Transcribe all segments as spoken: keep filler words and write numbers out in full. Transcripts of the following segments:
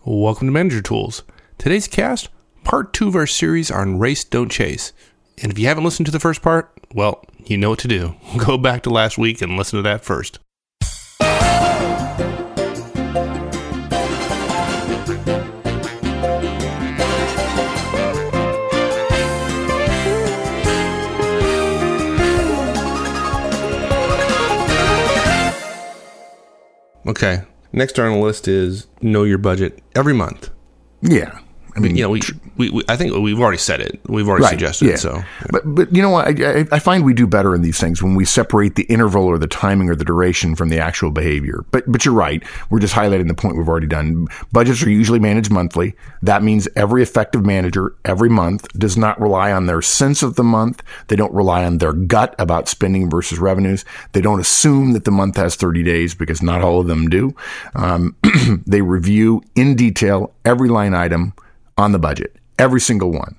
Welcome to Manager Tools. Today's cast, part two of our series on Race Don't Chase. And if you haven't listened to the first part, well, you know what to do. Go back to last week and listen to that first. Okay, next on the list is know your budget every month. Yeah. I mean, you know, we, we, we I think we've already said it. We've already right, suggested yeah. it. So, yeah. but but you know what? I, I find we do better in these things when we separate the interval or the timing or the duration from the actual behavior. But but you're right. We're just highlighting the point we've already done. Budgets are usually managed monthly. That means every effective manager every month does not rely on their sense of the month. They don't rely on their gut about spending versus revenues. They don't assume that the month has thirty days because not all of them do. Um, they review in detail every line item on the budget. Every single one.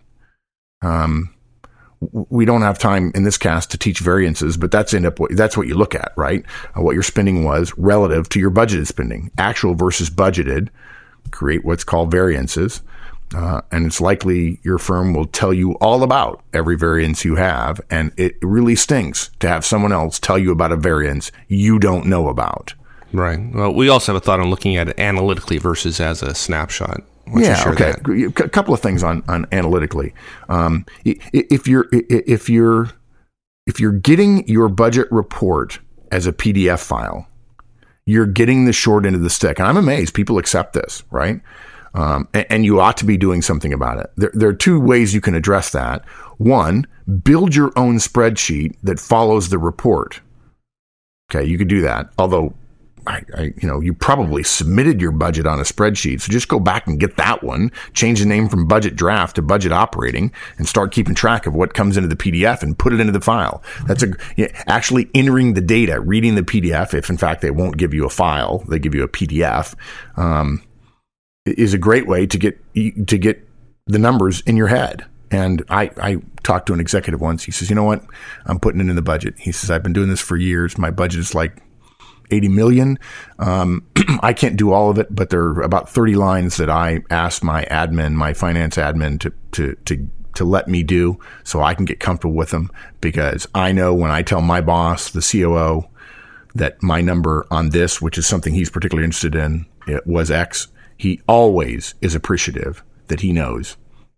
Um, we don't have time in this cast to teach variances, but that's end up what, that's what you look at, right? Uh, what your spending was relative to your budgeted spending, actual versus budgeted. Create what's called variances, uh, and it's likely your firm will tell you all about every variance you have, and it really stinks to have someone else tell you about a variance you don't know about. Right. Well, we also have a thought on looking at it analytically versus as a snapshot. Yeah. Okay. A couple of things on, on analytically. Um, if you're if you're if you're getting your budget report as a P D F file, you're getting the short end of the stick, and I'm amazed people accept this, right? Um, and, and you ought to be doing something about it. There, there are two ways you can address that. One, build your own spreadsheet that follows the report. Okay, you could do that. Although I, I, you know, you probably submitted your budget on a spreadsheet. So just go back and get that one, change the name from budget draft to budget operating, and start keeping track of what comes into the P D F and put it into the file. That's a, you know, actually entering the data, reading the P D F. If in fact they won't give you a file, they give you a P D F, um, is a great way to get, to get the numbers in your head. And I, I talked to an executive once. He says, you know what? I'm putting it in the budget. He says, I've been doing this for years. My budget is like eighty million. Um, I can't do all of it, but there are about thirty lines that I asked my admin, my finance admin to, to, to, to let me do so I can get comfortable with them, because I know when I tell my boss, the C O O, that my number on this, which is something he's particularly interested in, it was X, he always is appreciative that he knows.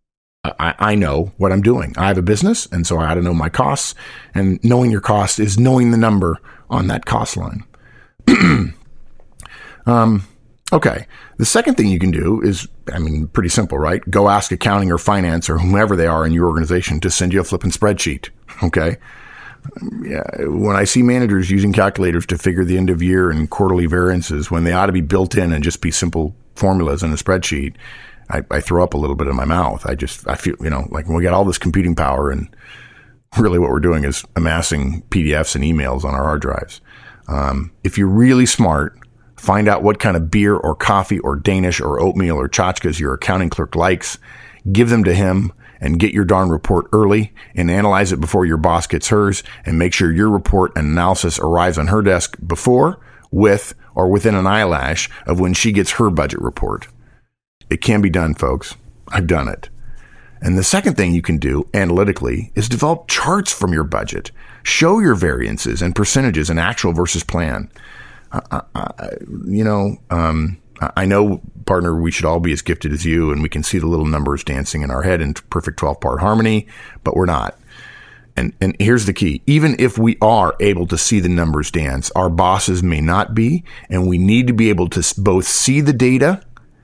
I, I know what I'm doing. I have a business, and so I ought to know my costs, and knowing your cost is knowing the number on that cost line. um, okay. The second thing you can do is, I mean, pretty simple, right? Go ask accounting or finance or whomever they are in your organization to send you a flipping spreadsheet. Okay. Yeah. When I see managers using calculators to figure the end of year and quarterly variances when they ought to be built in and just be simple formulas in a spreadsheet, I, I throw up a little bit in my mouth. I just, I feel, you know, like when we got all this computing power and really what we're doing is amassing P D Fs and emails on our hard drives. Um, if you're really smart, find out what kind of beer or coffee or Danish or oatmeal or tchotchkes your accounting clerk likes, give them to him, and get your darn report early and analyze it before your boss gets hers, and make sure your report and analysis arrives on her desk before, with, or within an eyelash of when she gets her budget report. It can be done, folks. I've done it. And the second thing you can do analytically is develop charts from your budget. Show your variances and percentages in actual versus plan. Uh, uh, you know, um, I know, partner, we should all be as gifted as you, and we can see the little numbers dancing in our head in perfect twelve-part harmony, but we're not. And and here's the key. Even if we are able to see the numbers dance, our bosses may not be, and we need to be able to both see the data,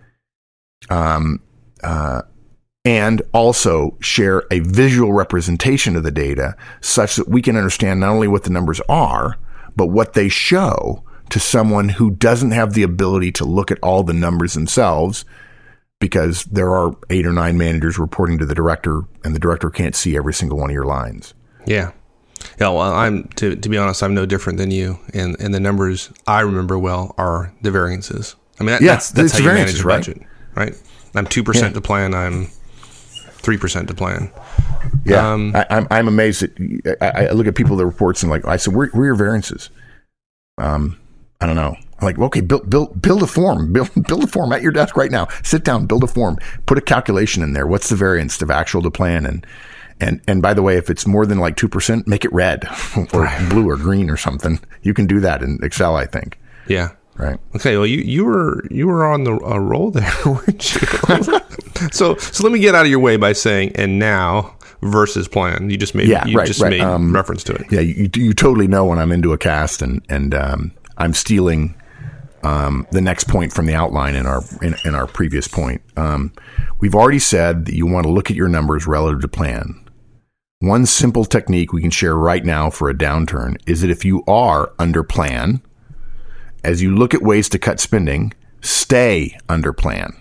um, uh, and also share a visual representation of the data such that we can understand not only what the numbers are, but what they show to someone who doesn't have the ability to look at all the numbers themselves, because there are eight or nine managers reporting to the director, and the director can't see every single one of your lines. Yeah. Yeah. Well, I'm, to, to be honest, I'm no different than you. And, and the numbers I remember well are the variances. I mean, that, yeah, that's, that's how you manage a budget, right? I'm two percent yeah. to plan. I'm three percent to plan. Yeah. Um, I, I'm, I'm amazed that I, I look at people that reports and like, I said, where, where are your variances? Um, I don't know. Like, okay, build, build, build a form, build, build a form at your desk right now. Sit down, build a form, put a calculation in there. What's the variance of actual to plan? And, and, and by the way, if it's more than like two percent, make it red or right. blue or green or something. You can do that in Excel, I think. Yeah. Right. Okay. Well, you, you were, you were on the uh, roll there, weren't you? so, so let me get out of your way by saying, and now versus plan. You just made, yeah, you right, just right. made Um, reference to it. Yeah. You, you totally know when I'm into a cast and, and, um, I'm stealing, um, the next point from the outline in our, in, in our previous point. Um, we've already said that you want to look at your numbers relative to plan. One simple technique we can share right now for a downturn is that if you are under plan, as you look at ways to cut spending, stay under plan.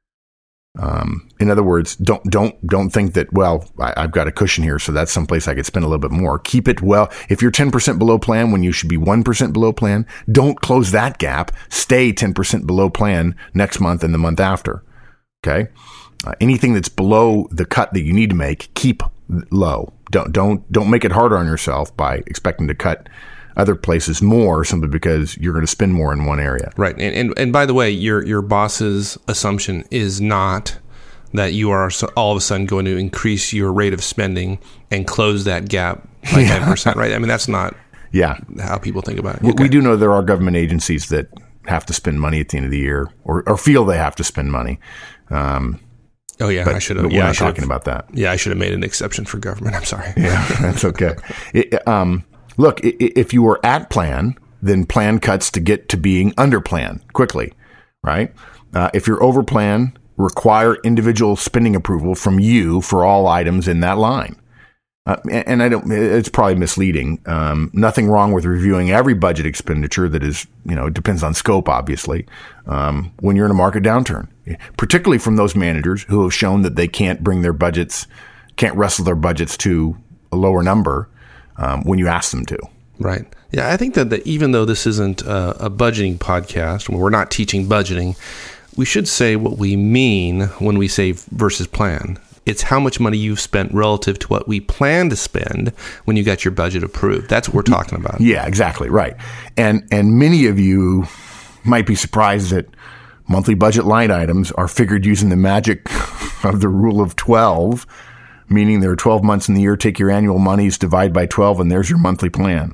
Um, in other words, don't don't don't think that, well, I, I've got a cushion here, so that's someplace I could spend a little bit more. Keep it well. If you're ten percent below plan when you should be one percent below plan, don't close that gap. Stay ten percent below plan next month and the month after. Okay? Uh, anything that's below the cut that you need to make, keep low. Don't don't don't make it harder on yourself by expecting to cut other places more simply because you're going to spend more in one area. Right. And, and and by the way, your your boss's assumption is not that you are all of a sudden going to increase your rate of spending and close that gap by yeah. ten percent, right? I mean, that's not yeah. how people think about it. Okay. We do know there are government agencies that have to spend money at the end of the year or, or feel they have to spend money. Um, oh, yeah. But, I should have. We're yeah, not talking about that. Yeah, I should have made an exception for government. I'm sorry. Yeah, that's okay. it, um, Look, if you were at plan, then plan cuts to get to being under plan quickly, right? Uh, if you're over plan, require individual spending approval from you for all items in that line. Uh, and I don't, it's probably misleading. Um, nothing wrong with reviewing every budget expenditure that is, you know, it depends on scope, obviously, um, when you're in a market downturn, particularly from those managers who have shown that they can't bring their budgets, can't wrestle their budgets to a lower number. Um, when you ask them to. Right. Yeah, I think that the, even though this isn't a, a budgeting podcast, where we're not teaching budgeting, we should say what we mean when we say versus plan. It's how much money you've spent relative to what we plan to spend when you got your budget approved. That's what we're talking about. Yeah, exactly. Right. And and many of you might be surprised that monthly budget line items are figured using the magic of the rule of twelve, meaning there are twelve months in the year, take your annual monies, divide by twelve, and there's your monthly plan.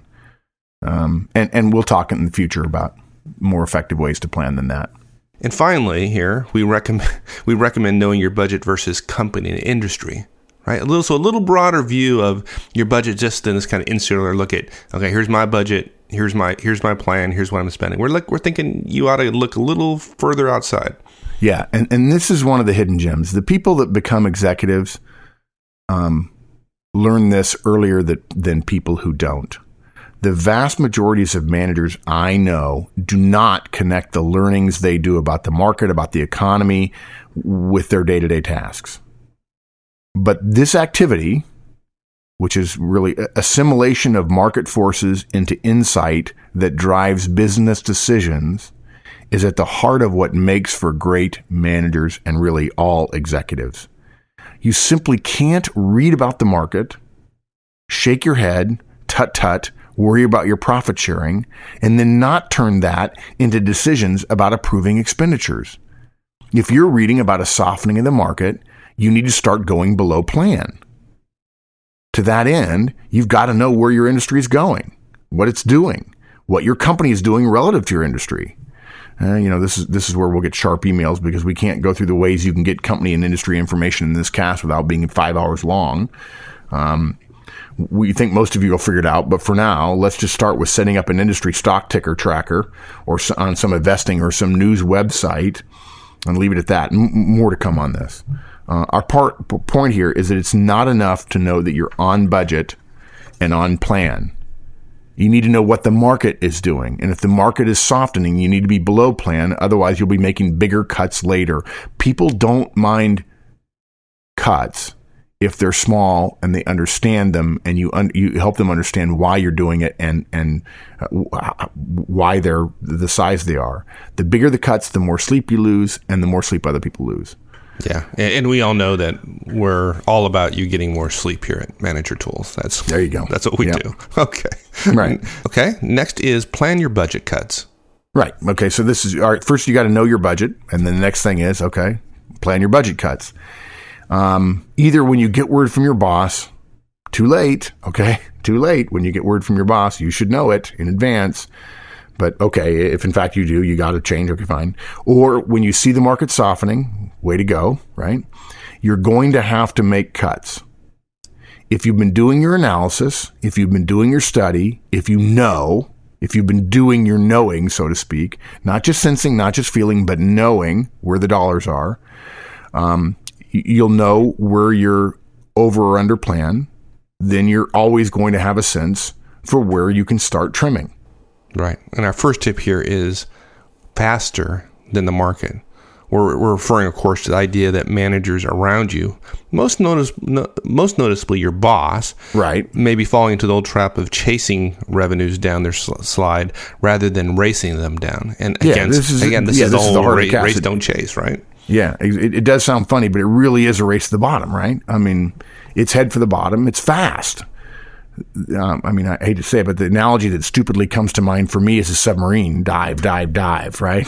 Um, and, and we'll talk in the future about more effective ways to plan than that. And finally, here, we recommend we recommend knowing your budget versus company and industry, right? A little So a little broader view of your budget, just in this kind of insular look at, okay, here's my budget, here's my here's my plan, here's what I'm spending. We're like, we're thinking you ought to look a little further outside. Yeah, and, and this is one of the hidden gems. The people that become executives Um, learn this earlier that, than people who don't. The vast majorities of managers I know do not connect the learnings they do about the market, about the economy, with their day-to-day tasks. But this activity, which is really assimilation of market forces into insight that drives business decisions, is at the heart of what makes for great managers and really all executives. You simply can't read about the market, shake your head, tut-tut, worry about your profit sharing, and then not turn that into decisions about approving expenditures. If you're reading about a softening of the market, you need to start going below plan. To that end, you've got to know where your industry is going, what it's doing, what your company is doing relative to your industry. Uh, you know, this is this is where we'll get sharp emails because we can't go through the ways you can get company and industry information in this cast without being five hours long. Um, we think most of you will figure it out, but for now, let's just start with setting up an industry stock ticker tracker or on some investing or some news website and leave it at that. M- more to come on this. Uh, our part, point here is that it's not enough to know that you're on budget and on plan. You need to know what the market is doing. And if the market is softening, you need to be below plan. Otherwise, you'll be making bigger cuts later. People don't mind cuts if they're small and they understand them, and you un- you help them understand why you're doing it and and uh, why they're the size they are. The bigger the cuts, the more sleep you lose, and the more sleep other people lose. Yeah, and we all know that we're all about you getting more sleep here at Manager Tools. That's there you go. That's what we yep. do. Okay, right. Okay. Next is plan your budget cuts. Right. Okay. So this is all right. First, you got to know your budget. And then the next thing is, okay, plan your budget cuts. Um, either when you get word from your boss, too late. Okay. Too late. When you get word from your boss, you should know it in advance. But okay, if in fact you do, you got to change. Okay, fine. Or when you see the market softening, way to go, right? You're going to have to make cuts. If you've been doing your analysis, if you've been doing your study, if you know, if you've been doing your knowing, so to speak, not just sensing, not just feeling, but knowing where the dollars are, um, you'll know where you're over or under plan. Then you're always going to have a sense for where you can start trimming. Right. And our first tip here is faster than the market. We're, we're referring, of course, to the idea that managers around you, most notice, no, most noticeably your boss, right, may be falling into the old trap of chasing revenues down their sl- slide rather than racing them down. And yeah, again, this is, again, this yeah, is this the is whole the race, race race don't chase, right? Yeah, it, it does sound funny, but it really is a race to the bottom, right? I mean, it's head for the bottom. It's fast. Um, I mean, I hate to say it, but the analogy that stupidly comes to mind for me is a submarine. Dive, dive, dive, right?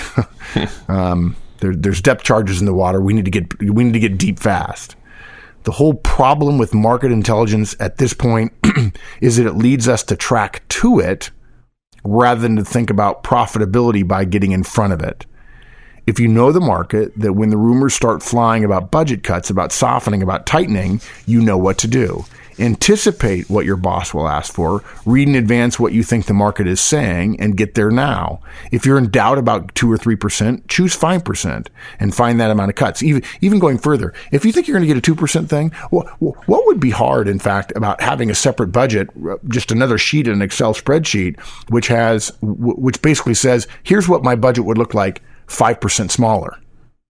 um, there, there's depth charges in the water. We need to get we need to get deep fast. The whole problem with market intelligence at this point is that it leads us to track to it rather than to think about profitability by getting in front of it. If you know the market, that when the rumors start flying about budget cuts, about softening, about tightening, you know what to do. Anticipate what your boss will ask for, read in advance what you think the market is saying, and get there now. If you're in doubt about two or three percent, choose five percent and find that amount of cuts. Even, even going further, if you think you're going to get a two percent thing, what, what would be hard, in fact, about having a separate budget, just another sheet in an Excel spreadsheet, which has, which basically says, here's what my budget would look like five percent smaller.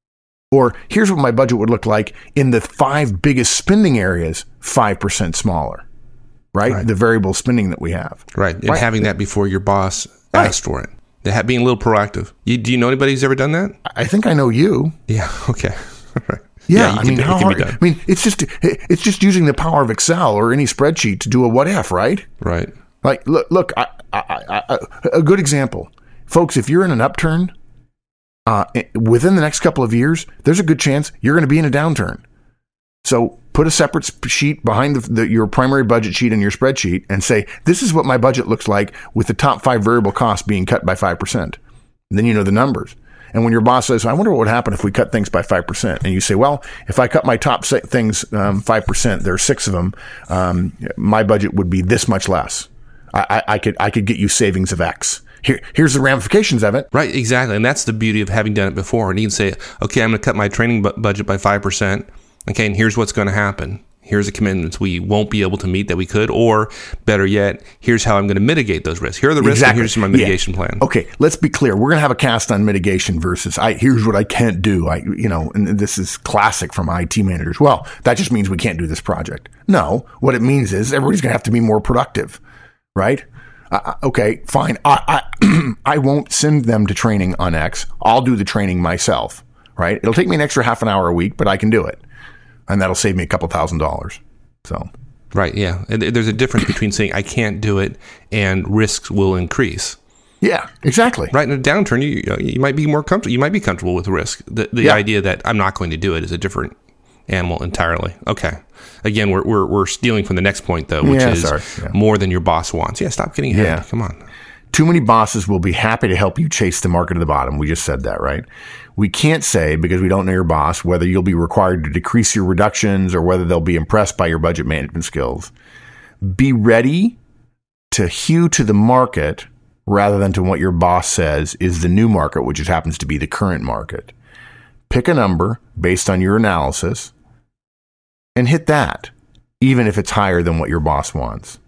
Or here's what my budget would look like in the five biggest spending areas, five percent smaller, right? right? The variable spending that we have. Right. And right. having that before your boss right. asked for it. That being a little proactive. You, do you know anybody who's ever done that? I think I know you. Yeah. Okay. right. Yeah. yeah I mean, how hard? I mean, it's just, it's just using the power of Excel or any spreadsheet to do a what if, right? Right. Like, look, look I, I, I, a good example. Folks, if you're in an upturn, Uh, within the next couple of years, there's a good chance you're going to be in a downturn. So put a separate sheet behind the, the, your primary budget sheet in your spreadsheet and say, this is what my budget looks like with the top five variable costs being cut by five percent. And then you know the numbers. And when your boss says, I wonder what would happen if we cut things by five percent. And you say, well, if I cut my top things um, five percent, there are six of them, um, my budget would be this much less. I, I, I could I could get you savings of X. Here, here's the ramifications of it. Right, exactly. And that's the beauty of having done it before. And you can say, okay, I'm going to cut my training bu- budget by five percent. Okay, and here's what's going to happen. Here's the commitments we won't be able to meet that we could. Or better yet, here's how I'm going to mitigate those risks. Here are the risks, exactly. and here's my mitigation yeah. plan. Okay, let's be clear. We're going to have a cast on mitigation versus, I, here's what I can't do. I, you know, and this is classic from I T managers. Well, that just means we can't do this project. No, what it means is everybody's going to have to be more productive, right? Uh, okay, fine. I, I I won't send them to training on X. I'll do the training myself, right? It'll take me an extra half an hour a week, but I can do it. And that'll save me a couple thousand dollars. So, right, yeah. And there's a difference between saying I can't do it and risks will increase. Yeah, exactly. Right, in a downturn, you you might be more comfortable. You might be comfortable with risk. The the yeah. idea that I'm not going to do it is a different animal entirely. Okay. Again, we're we're we're stealing from the next point though, which yeah, is yeah. more than your boss wants. Yeah, stop getting ahead. Yeah. Come on. Too many bosses will be happy to help you chase the market to the bottom. We just said that, right? We can't say, because we don't know your boss, whether you'll be required to decrease your reductions or whether they'll be impressed by your budget management skills. Be ready to hew to the market rather than to what your boss says is the new market, which just happens to be the current market. Pick a number based on your analysis and hit that, even if it's higher than what your boss wants.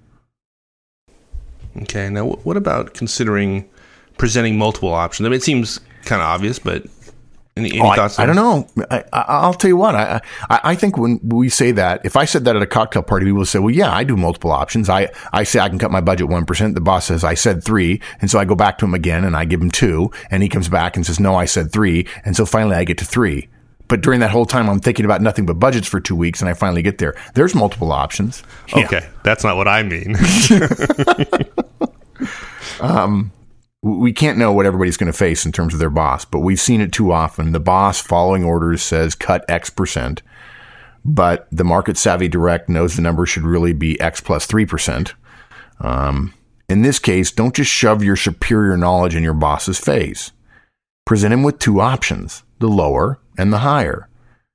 Okay. Now, what about considering presenting multiple options? I mean, it seems kind of obvious, but any, any oh, thoughts? I, I don't know. I, I, I'll tell you what. I, I I think when we say that, if I said that at a cocktail party, people will say, well, yeah, I do multiple options. I, I say I can cut my budget one percent. The boss says I said three. And so I go back to him again and I give him two. And he comes back and says, no, I said three. And so finally I get to three. But during that whole time, I'm thinking about nothing but budgets for two weeks, and I finally get there. There's multiple options. Okay, yeah. That's not what I mean. um, we can't know what everybody's going to face in terms of their boss, but we've seen it too often. The boss following orders says cut X percent, but the market savvy direct knows the number should really be X plus three percent. Um, in this case, don't just shove your superior knowledge in your boss's face. Present him with two options, the lower and the higher.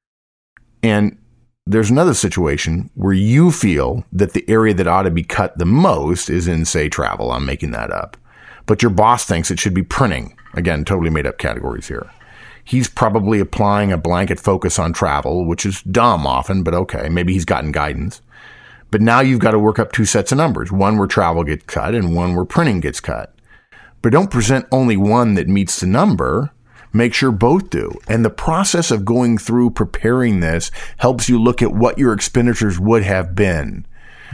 And there's another situation where you feel that the area that ought to be cut the most is in, say, travel. I'm making that up. But your boss thinks it should be printing. Again, totally made up categories here. He's probably applying a blanket focus on travel, which is dumb often, but okay, maybe he's gotten guidance. But now you've got to work up two sets of numbers, one where travel gets cut and one where printing gets cut. But don't present only one that meets the number. Make sure both do. And the process of going through preparing this helps you look at what your expenditures would have been.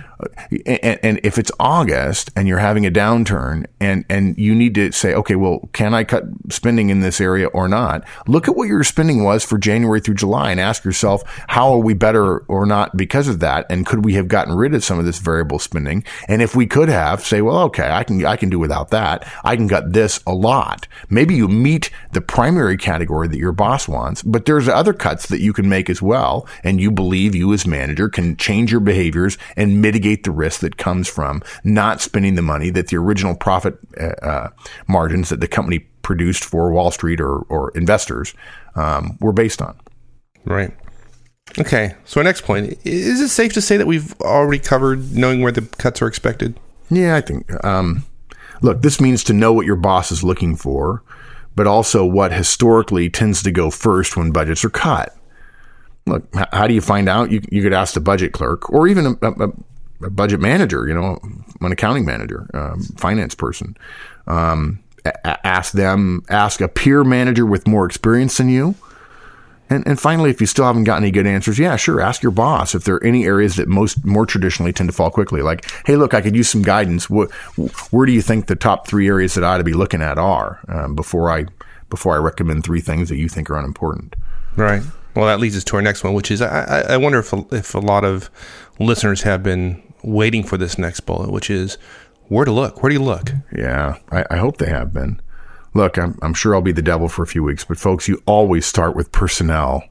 And, and if it's August and you're having a downturn and, and you need to say, okay, well, can I cut spending in this area or not? Look at what your spending was for January through July and ask yourself, how are we better or not because of that? And could we have gotten rid of some of this variable spending? And if we could have, say, well, okay, I can, I can do without that. I can cut this a lot. Maybe you meet the primary category that your boss wants, but there's other cuts that you can make as well. And you believe you as manager can change your behaviors and mitigate the risk that comes from not spending the money that the original profit uh, margins that the company produced for Wall Street or, or investors um, were based on. Right. Okay. So our next point, is it safe to say that we've already covered knowing where the cuts are expected? Yeah, I think. Um, look, this means to know what your boss is looking for, but also what historically tends to go first when budgets are cut. Look, how do you find out? You, you could ask the budget clerk or even a, a a budget manager, you know, an accounting manager, um, finance person. Um, a- ask them, ask a peer manager with more experience than you. And, and finally, if you still haven't gotten any good answers, yeah, sure. Ask your boss if there are any areas that most more traditionally tend to fall quickly. Like, hey, look, I could use some guidance. What, where do you think the top three areas that I ought to be looking at are um, before I before I recommend three things that you think are unimportant? Right. Well, that leads us to our next one, which is I, I wonder if if a lot of listeners have been waiting for this next bullet, which is where to look. Where do you look? Yeah, I, I hope they have been. Look, I'm, I'm sure I'll be the devil for a few weeks, but folks, you always start with personnel.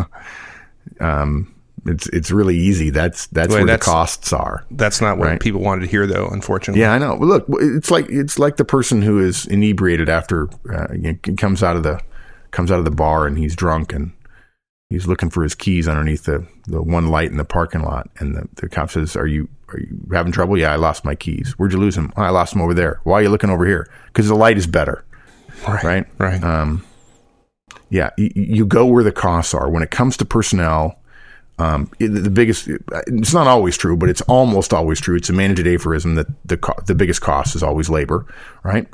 um, it's it's really easy. That's that's Wait, where that's, the costs are. That's not what right? people wanted to hear, though. Unfortunately, yeah, I know. Well, look, it's like it's like the person who is inebriated after uh, you know, comes out of the comes out of the bar and he's drunk and he's looking for his keys underneath the, the one light in the parking lot. And the, the cop says, are you are you having trouble? Yeah, I lost my keys. Where'd you lose them? Oh, I lost them over there. Why are you looking over here? Because the light is better. Right. Right. right. Um, yeah, you, you go where the costs are. When it comes to personnel, um, it, the biggest, it's not always true, but it's almost always true. It's a managed aphorism that the the biggest cost is always labor. Right.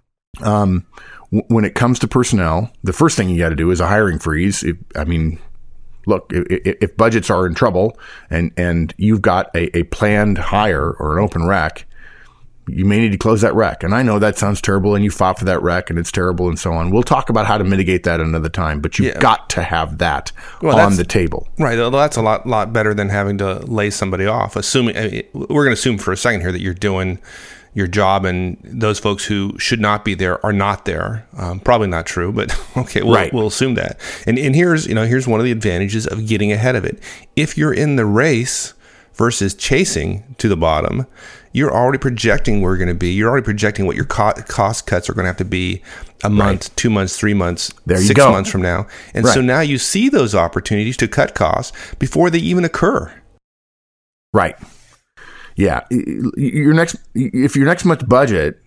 Um, w- when it comes to personnel, the first thing you got to do is a hiring freeze. If, I mean, look, if, if budgets are in trouble and, and you've got a, a planned hire or an open rec, you may need to close that rec. And I know that sounds terrible and you fought for that rec and it's terrible and so on. We'll talk about how to mitigate that another time, but you've yeah. got to have that well, on the table. Right. Well, that's a lot, lot better than having to lay somebody off. Assuming, I mean, we're going to assume for a second here that you're doing your job and those folks who should not be there are not there. Um, probably not true, but okay, we'll, right. we'll assume that. And and here's, you know, here's one of the advantages of getting ahead of it. If you're in the race versus chasing to the bottom, you're already projecting where you're going to be. You're already projecting what your co- cost cuts are going to have to be a month, right. two months, three months, there you six go. months from now. And right. so now you see those opportunities to cut costs before they even occur. Right. Yeah, your next if your next month's budget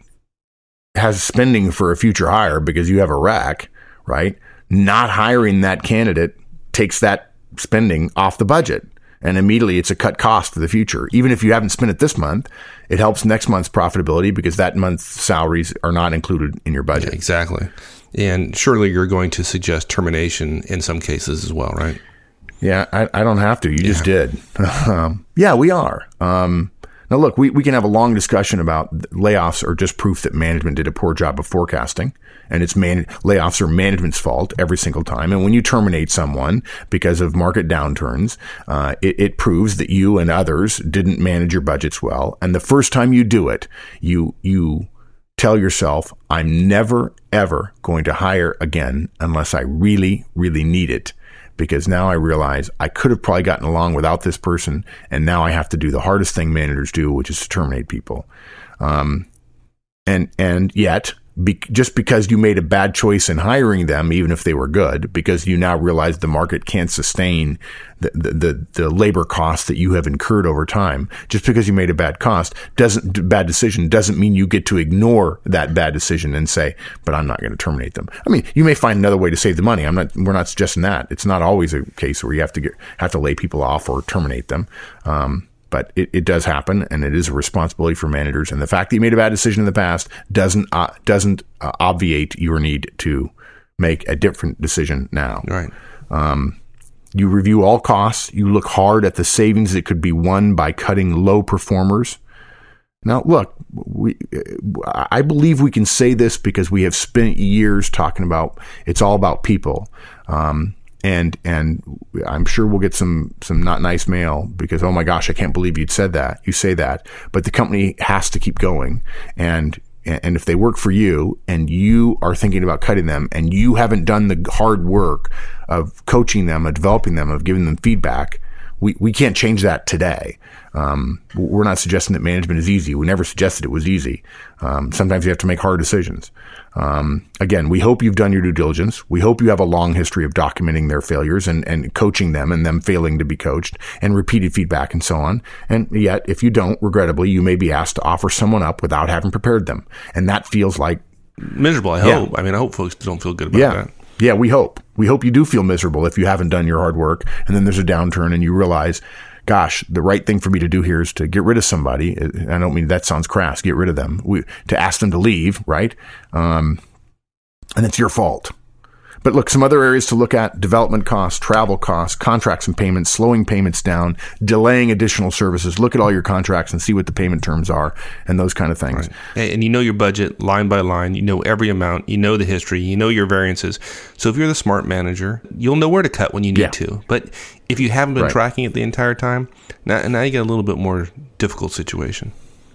has spending for a future hire because you have a rack, right? Not hiring that candidate takes that spending off the budget, and immediately it's a cut cost for the future. Even if you haven't spent it this month, it helps next month's profitability because that month's salaries are not included in your budget. Yeah, exactly, and surely you're going to suggest termination in some cases as well, right? Yeah, I, I don't have to. You yeah. just did. um, yeah, we are. Um, Now, look, we, we can have a long discussion about layoffs are just proof that management did a poor job of forecasting, and it's man- layoffs are management's fault every single time. And when you terminate someone because of market downturns, uh, it, it proves that you and others didn't manage your budgets well. And the first time you do it, you you tell yourself, I'm never, ever going to hire again unless I really, really need it. Because now I realize I could have probably gotten along without this person, and now I have to do the hardest thing managers do, which is to terminate people. Um, and and yet, be, just because you made a bad choice in hiring them, even if they were good, because you now realize the market can't sustain the the, the, the labor costs that you have incurred over time, just because you made a bad cost doesn't bad decision doesn't mean you get to ignore that bad decision and say, but I'm not going to terminate them. I mean, you may find another way to save the money. I'm not. We're not suggesting that. It's not always a case where you have to get have to lay people off or terminate them. Um, But it, it does happen, and it is a responsibility for managers. And the fact that you made a bad decision in the past doesn't uh, doesn't uh, obviate your need to make a different decision now. Right. Um, you review all costs. You look hard at the savings that could be won by cutting low performers. Now, look, we, I believe we can say this because we have spent years talking about it's all about people. Um, And and I'm sure we'll get some some not nice mail because, oh my gosh, I can't believe you'd said that. You say that. But the company has to keep going. And and if they work for you and you are thinking about cutting them and you haven't done the hard work of coaching them, of developing them, of giving them feedback, we, we can't change that today. Um, we're not suggesting that management is easy. We never suggested it was easy. Um, sometimes you have to make hard decisions. Um, again, we hope you've done your due diligence. We hope you have a long history of documenting their failures and, and coaching them and them failing to be coached and repeated feedback and so on. And yet, if you don't, regrettably, you may be asked to offer someone up without having prepared them. And that feels like miserable. I hope. Yeah. I mean, I hope folks don't feel good about yeah. that. Yeah, we hope. We hope you do feel miserable if you haven't done your hard work. And then there's a downturn and you realize, gosh, the right thing for me to do here is to get rid of somebody. I don't mean that sounds crass. Get rid of them. We, to ask them to leave, right? Um, and it's your fault. But look, some other areas to look at: development costs, travel costs, contracts and payments, slowing payments down, delaying additional services. Look at all your contracts and see what the payment terms are and those kind of things. Right. And you know your budget line by line. You know every amount. You know the history. You know your variances. So if you're the smart manager, you'll know where to cut when you need yeah. to. But if you haven't been right. tracking it the entire time, now, now you get a little bit more difficult situation.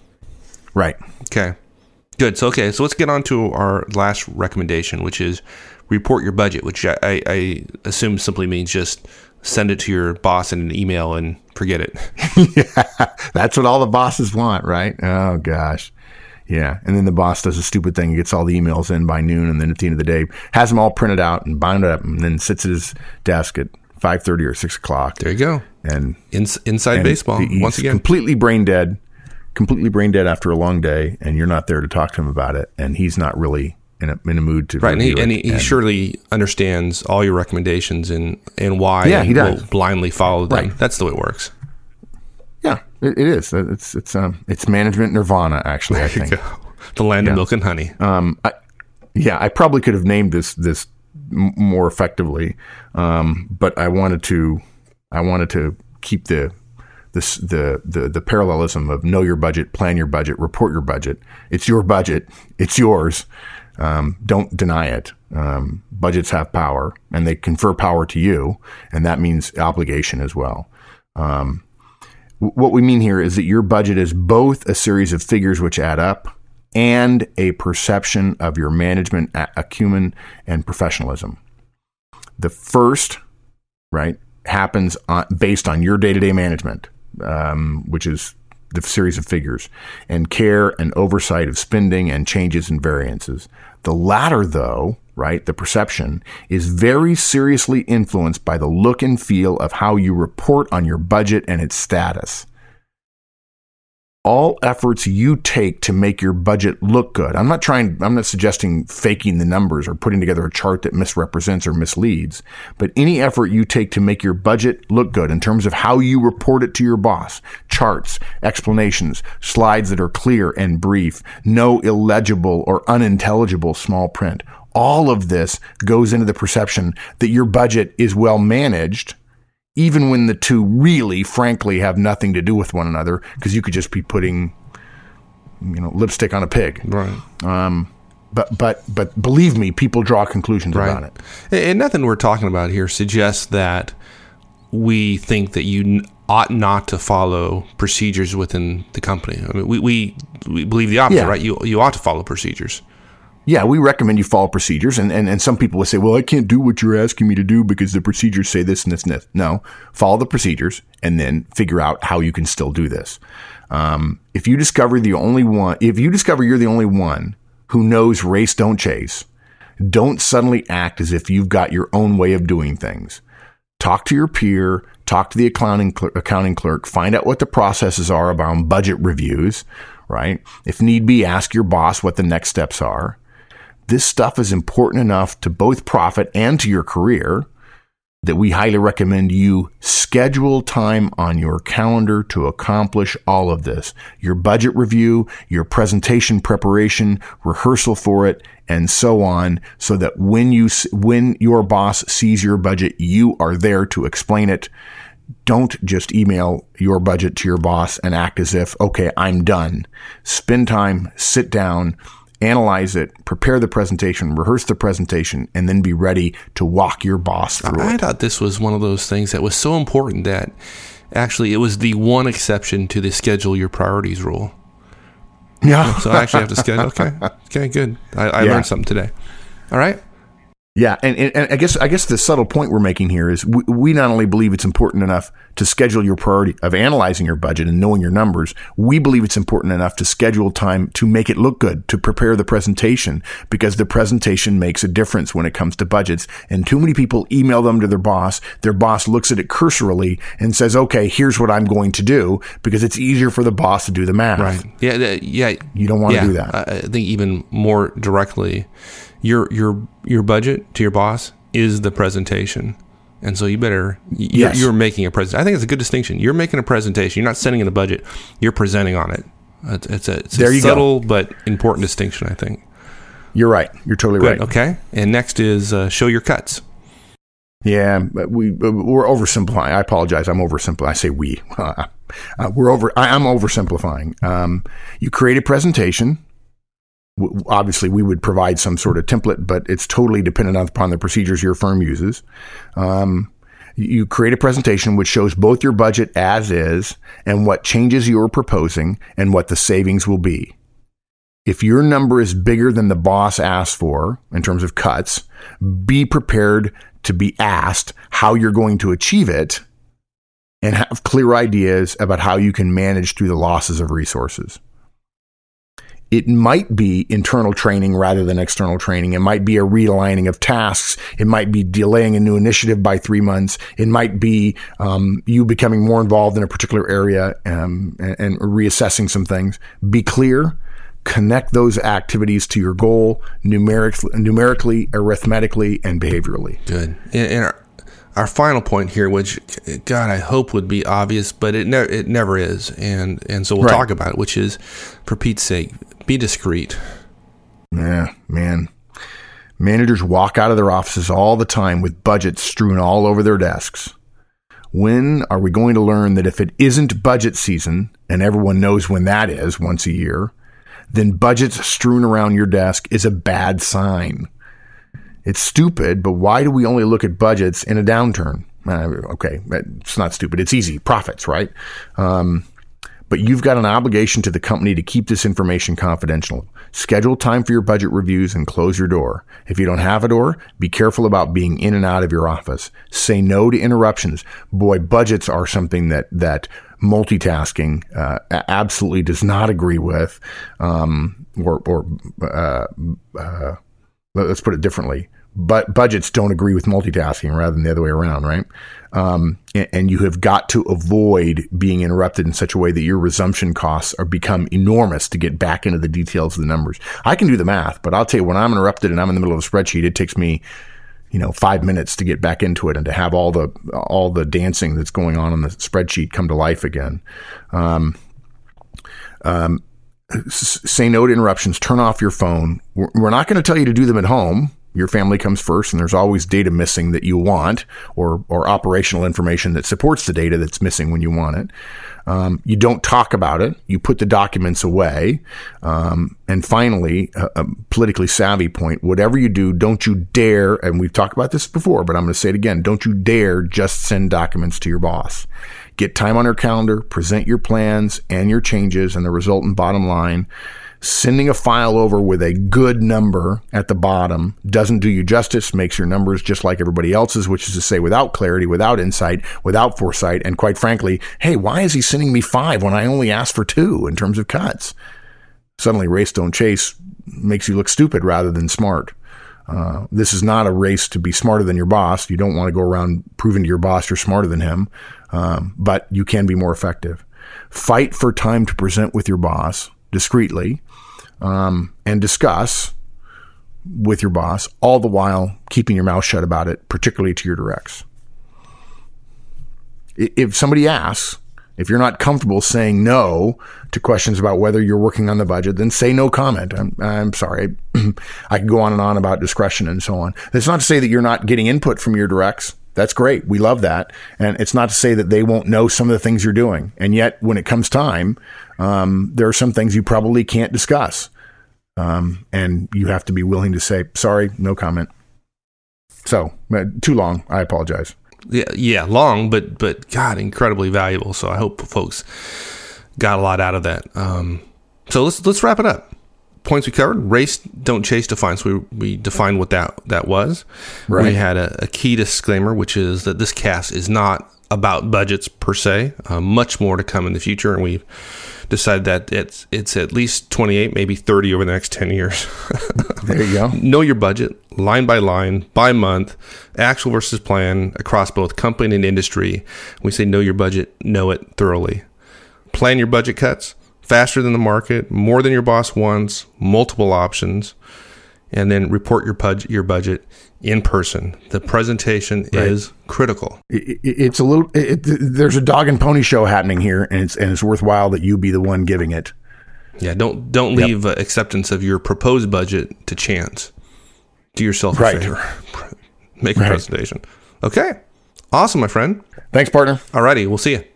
Right. Okay. Good. So, okay. So let's get on to our last recommendation, which is report your budget, which I, I assume simply means just send it to your boss in an email and forget it. Yeah, that's what all the bosses want, right? Oh, gosh. Yeah. And then the boss does a stupid thing. He gets all the emails in by noon, and then at the end of the day, has them all printed out and bound up, and then sits at his desk at five thirty or six o'clock. There you go. And In, inside and baseball, he's once again. completely brain dead, completely brain dead after a long day, and you're not there to talk to him about it, and he's not really in a, in a mood to right, and he, it. and he, he and, surely understands all your recommendations and, and why yeah, he and does. will blindly follow them. Right. That's the way it works. Yeah, it, it is. It's it's um it's management nirvana, actually. There I think you go. The land yeah. of milk and honey. Um, I, yeah, I probably could have named this this m- more effectively, um, but I wanted to I wanted to keep the this the the the parallelism of know your budget, plan your budget, report your budget. It's your budget. It's yours. Um, don't deny it. Um, budgets have power, and they confer power to you, and that means obligation as well. Um, w- what we mean here is that your budget is both a series of figures which add up and a perception of your management acumen and professionalism. The first, right, happens on, based on your day-to-day management, um, which is the series of figures, and care and oversight of spending and changes and variances. The latter, though, right, the perception, is very seriously influenced by the look and feel of how you report on your budget and its status. All efforts you take to make your budget look good. I'm not trying, I'm not suggesting faking the numbers or putting together a chart that misrepresents or misleads, but any effort you take to make your budget look good in terms of how you report it to your boss, charts, explanations, slides that are clear and brief, no illegible or unintelligible small print. All of this goes into the perception that your budget is well managed, even when the two really, frankly, have nothing to do with one another, because you could just be putting, you know, lipstick on a pig. Right. Um, but but but believe me, people draw conclusions right. about it. And nothing we're talking about here suggests that we think that you ought not to follow procedures within the company. I mean, we we, we believe the opposite, yeah. right? You you ought to follow procedures. Yeah, we recommend you follow procedures. And, and, and some people will say, well, I can't do what you're asking me to do because the procedures say this and this and this. No, follow the procedures and then figure out how you can still do this. Um, if you discover the only one, if you discover you're the only one who knows race don't chase, don't suddenly act as if you've got your own way of doing things. Talk to your peer, talk to the accounting clerk, accounting clerk, find out what the processes are about budget reviews, right? If need be, ask your boss what the next steps are. This stuff is important enough to both profit and to your career that we highly recommend you schedule time on your calendar to accomplish all of this. Your budget review, your presentation preparation, rehearsal for it, and so on, so that when you when your boss sees your budget, you are there to explain it. Don't just email your budget to your boss and act as if, okay, I'm done. Spend time, sit down, analyze it, prepare the presentation, rehearse the presentation, and then be ready to walk your boss through I it. I thought this was one of those things that was so important that actually it was the one exception to the schedule your priorities rule. Yeah. So I actually have to schedule. Okay. Okay, good. I, I yeah. learned something today. All right. Yeah, and, and, and I guess I guess the subtle point we're making here is we, we not only believe it's important enough to schedule your priority of analyzing your budget and knowing your numbers, we believe it's important enough to schedule time to make it look good, to prepare the presentation, because the presentation makes a difference when it comes to budgets. And too many people email them to their boss. Their boss looks at it cursorily and says, okay, here's what I'm going to do, because it's easier for the boss to do the math. Right. Yeah. The, yeah. You don't want yeah, to do that. I think even more directly, Your your your budget to your boss is the presentation, and so you better you're, yes. you're making a presentation. I think it's a good distinction. You're making a presentation. You're not sending in a budget. You're presenting on it. It's, it's a, it's a subtle go. but important distinction, I think. You're right. You're totally good. right. Okay. And next is uh, show your cuts. Yeah, but we we're oversimplifying. I apologize. I'm oversimplifying. I say we. Uh, we're over. I, I'm oversimplifying. Um, you create a presentation. Obviously, we would provide some sort of template, but it's totally dependent upon the procedures your firm uses. Um, you create a presentation which shows both your budget as is and what changes you're proposing and what the savings will be. If your number is bigger than the boss asked for in terms of cuts, be prepared to be asked how you're going to achieve it and have clear ideas about how you can manage through the losses of resources. It might be internal training rather than external training. It might be a realigning of tasks. It might be delaying a new initiative by three months. It might be um, you becoming more involved in a particular area um, and, and reassessing some things. Be clear. Connect those activities to your goal numerically, numerically, arithmetically, and behaviorally. Good. And, and our, our final point here, which, God, I hope would be obvious, but it, ne- it never is. And, and so we'll right. talk about it, which is, for Pete's sake, be discreet. Yeah, man. Managers walk out of their offices all the time with budgets strewn all over their desks. When are we going to learn that if it isn't budget season, and everyone knows when that is once a year, then budgets strewn around your desk is a bad sign? It's stupid, but why do we only look at budgets in a downturn? Uh, okay, it's not stupid. It's easy. Profits, right? Um, but you've got an obligation to the company to keep this information confidential. Schedule time for your budget reviews and close your door. If you don't have a door, be careful about being in and out of your office. Say no to interruptions. Boy, budgets are something that, that multitasking uh, absolutely does not agree with. Um, or, or uh, uh, let's put it differently. But budgets don't agree with multitasking rather than the other way around, right? Um, and, and you have got to avoid being interrupted in such a way that your resumption costs are become enormous to get back into the details of the numbers. I can do the math, but I'll tell you, when I'm interrupted and I'm in the middle of a spreadsheet, it takes me, you know, five minutes to get back into it and to have all the all the dancing that's going on in the spreadsheet come to life again. Um, um, s- say no to interruptions. Turn off your phone. We're, we're not going to tell you to do them at home. Your family comes first, and there's always data missing that you want, or or operational information that supports the data that's missing when you want it. Um, you don't talk about it. You put the documents away. Um, and finally, a, a politically savvy point, whatever you do, don't you dare, and we've talked about this before, but I'm going to say it again, don't you dare just send documents to your boss. Get time on her calendar, present your plans and your changes and the resultant bottom line. Sending a file over with a good number at the bottom doesn't do you justice, makes your numbers just like everybody else's, which is to say without clarity, without insight, without foresight, and quite frankly, hey, why is he sending me five when I only asked for two in terms of cuts? Suddenly, race don't chase makes you look stupid rather than smart. Uh, this is not a race to be smarter than your boss. You don't want to go around proving to your boss you're smarter than him, um, but you can be more effective. Fight for time to present with your boss discreetly, um, and discuss with your boss, all the while keeping your mouth shut about it, particularly to your directs. If somebody asks, if you're not comfortable saying no to questions about whether you're working on the budget, then say no comment. I'm, I'm sorry. I could go on and on about discretion and so on. That's not to say that you're not getting input from your directs. That's great. We love that. And it's not to say that they won't know some of the things you're doing. And yet, when it comes time, um, there are some things you probably can't discuss. Um, and you have to be willing to say, sorry, no comment. So, uh, too long. I apologize. Yeah, yeah, long, but but God, incredibly valuable. So I hope folks got a lot out of that. Um, so let's let's wrap it up. Points we covered: race, don't chase, define. So we we defined what that that was. Right. We had a, a key disclaimer, which is that this cast is not about budgets per se. Uh, much more to come in the future, and we've decided that it's it's at least twenty-eight, maybe thirty over the next ten years. There you go. Know your budget, line by line, by month, actual versus plan across both company and industry. We say know your budget, know it thoroughly. Plan your budget cuts faster than the market, more than your boss wants, multiple options, and then report your budget, your budget in person. The presentation right. is critical. It, it, it's a little. It, there's a dog and pony show happening here, and it's and it's worthwhile that you be the one giving it. Yeah, don't don't leave yep. uh, acceptance of your proposed budget to chance. Do yourself a right. favor. Make a right. presentation. Okay, awesome, my friend. Thanks, partner. Alrighty, we'll see you.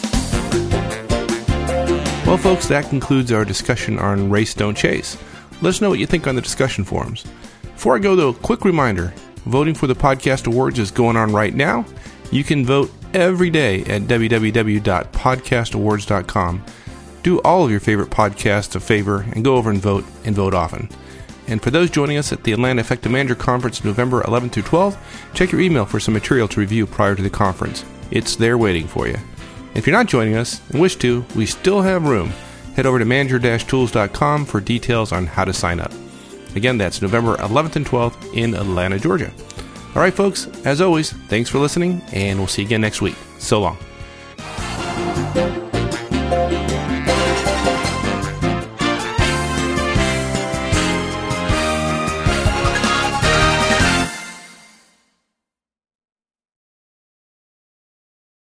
Well, folks, that concludes our discussion on Race Don't Chase. Let us know what you think on the discussion forums. Before I go, though, a quick reminder. Voting for the Podcast Awards is going on right now. You can vote every day at w w w dot podcast awards dot com. Do all of your favorite podcasts a favor and go over and vote, and vote often. And for those joining us at the Atlanta Effective Manager Conference November eleventh through twelfth, check your email for some material to review prior to the conference. It's there waiting for you. If you're not joining us and wish to, we still have room. Head over to manager dash tools dot com for details on how to sign up. Again, that's November eleventh and twelfth in Atlanta, Georgia. All right, folks, as always, thanks for listening, and we'll see you again next week. So long.